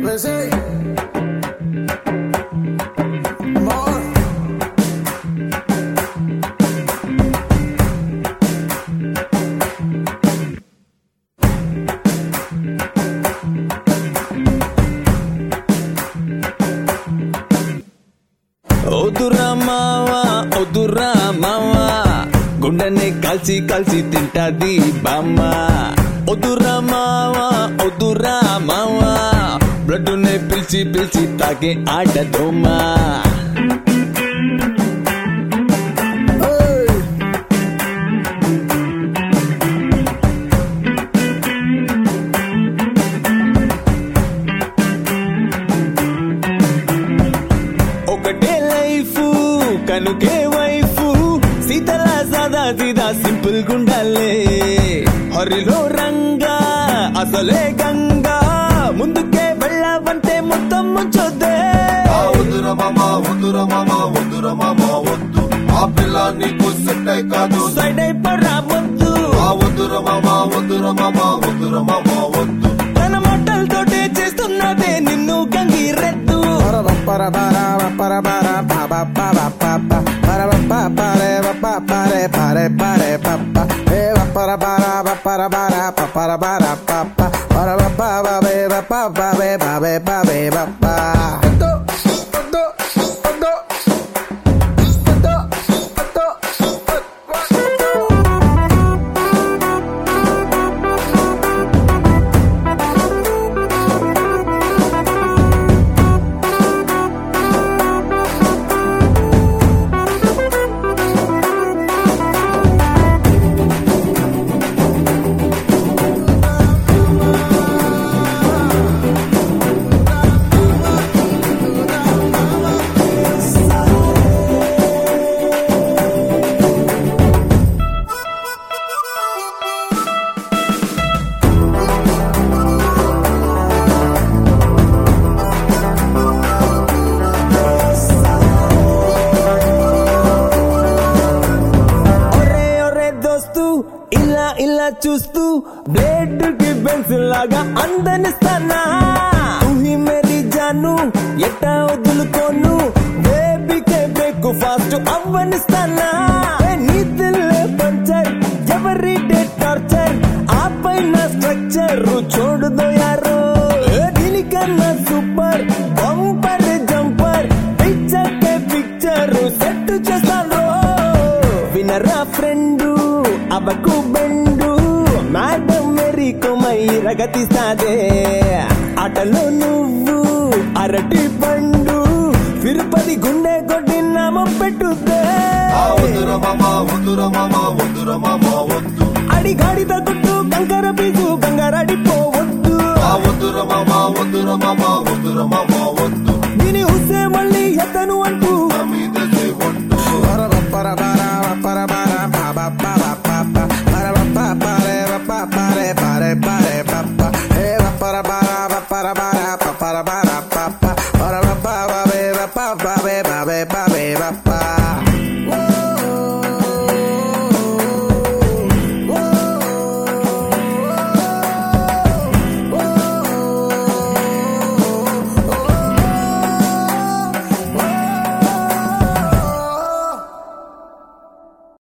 ఓదురా మావా గుండెనే కాల్చి కాల్చి తింటాది బామ్మ. ఓదురా మావా బ్లడ్ నే పిలిచి పిలిచి తాగే ఆడదోమా. ఒకటే లైఫ్ కనుకే వైఫ్ సీతలా సాదా సీదా సింపుల్ గుండాలే. హరిలో రంగా అసలే గంగా ముందుకే వెళ్ళావంటే మొత్తం ముంచొద్దే. వద్దురా మామా వద్దు ఆ పిల్ల నీకు సెట్ అయి కాదు సైడ్ అయిపోరా వద్దు. వద్దురా మామా వద్దు తన మొట్టలతోటే చేస్తున్నదే నిన్ను గంగిరెద్దు. ఇలా చూస్తూ బ్లేడ్ కి పెన్సిల్ లాగా అందనిస్తానా. తుహి మేరీ జాను ఎట్టా వదులుకోను బేబీకే బ్రేక్ ఫాస్ట్ అవ్వనిస్తానా. నీ దిల్లే పంచర్ ఎవరీ డే టార్చర్ ఆ పైన స్ట్రక్చర్ చూడదో యారో. దీనికన్నా super bumper jumper picture set చేస్తాను. వినరా ఫ్రెండు అవకు బెండు మేడం మేరీ కొమై రగతిస్తాదే. ఆటలో నువ్వు అరటి పండు తిరుపతి గుండె కొట్టి నామం పెట్టుద్దే. అడిగాడి తగ్గుట్టు కంకర బీజు కంగారడిపోవద్దు. వద్దురా మామా